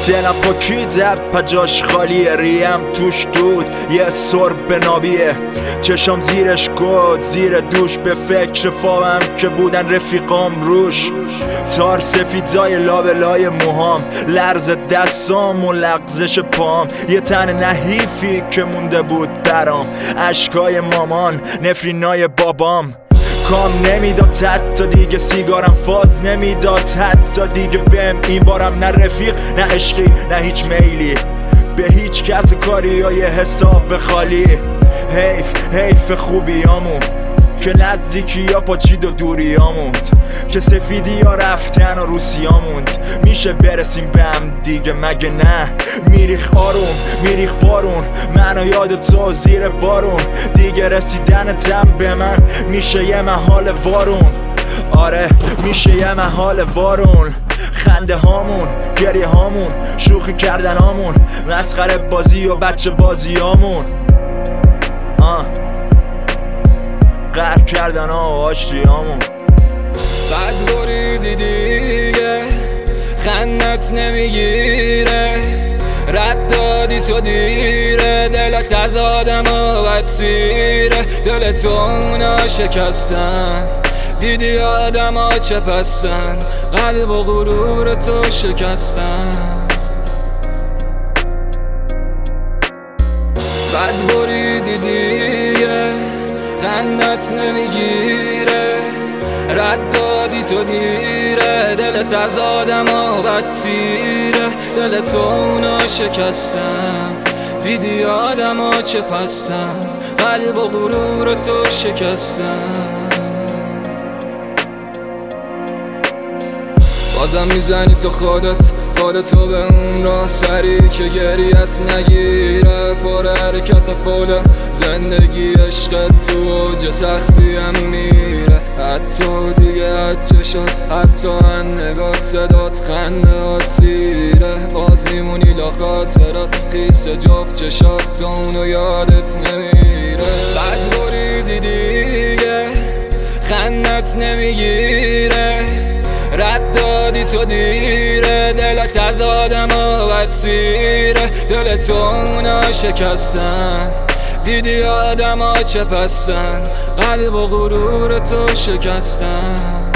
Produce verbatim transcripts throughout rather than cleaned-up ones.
دلم پاکیده پجاش خالیه، ریم توش دود یه سرب نابیه، چشم زیرش گود زیر دوش، به فکر فاهم که بودن رفیقام روش، تار سفیدای لابلای موهام، لرز دستام و لغزش پام، یه تن نحیفی که مونده بود برام، اشکای مامان نفرینای بابام، کام نمیداد حتی دیگه سیگارم فاز نمیداد حتی دیگه بهم، این بارم نه رفیق نه عشقی نه هیچ میلی به هیچ کس، کاری های حساب خالی، حیف حیف خوبیامون که نزدیکی یا پاچید و دوریاموند، که سفیدی یا رفتن و روسیاموند، میشه برسیم به هم دیگه مگه نه؟ میریخ آروم میریخ بارون، منو یاد تو زیر بارون، دیگه رسیدن تم به من میشه یه محال وارون، آره میشه یه محال وارون، خنده هامون گریه هامون شوخی کردن هامون، مسخره بازی و بچه بازی هامون، آه قهر کردن ها و آشتی هامون. بد بریدی دیگه خندت نمیگیره، رد دادی تو دیره، دلت از آدم ها بد سیره، دل تو اونا شکستن، دیدی آدم ها چه پستن، قلب و غرور تو شکستن. بد بریدی دیگه خندت نمیگیره، رد دادی تو دیره، دلت از آدم ها بد سیره، دل تو اونا شکستن، دیدی آدم ها چه پستن، قلب و غرور تو شکستن. بازم میزنی تو خودت خودتو به اون راه سری که گریت نگیره، پر حرکت فوله زندگی عشقت تو اوج سختی هم میره، حتی دیگه حتی شد حتی ان نگات صدات خنده هات سیره، باز میمونی لا خاطرات خیس جفت چشات تو اونو یادت نمیره. بد بریدی دیگه خندت نمیگیره، رد دادی تو دیره، دلت از آدم ها بد سیره، دل تو اونا شکستن، دیدی آدم ها چه پستن، قلب و غرور تو شکستن.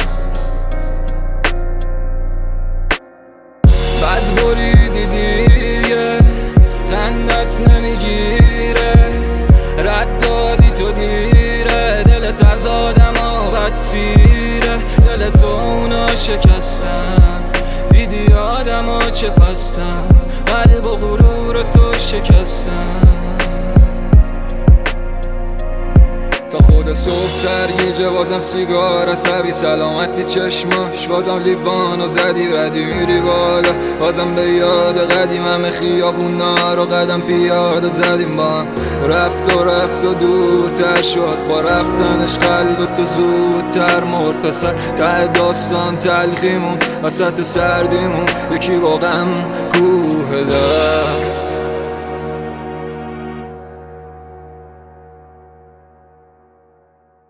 بد بریدی دیگه خندت نمیگیره، رد دادی تو دیره، دلت از آدم ها بد سیره، دل تو اونا شکستن، دیدی آدم ها چه پستن، قلب و غرور تو شکستن. تا خود صبح سرگیجه بازم سیگار عصبی، سلامتی چشماش بازم لیوانو زدی بدی میری بالا، بازم به یاد قدیم همه خیابونا رو قدم پیاده زدیم با هم، رفت و رفت و دورتر شد با رفتنش قلب تو زودتر مرد، پسر ته داستان تلخیمون وسط سردیمون، یکی با غم کوه دار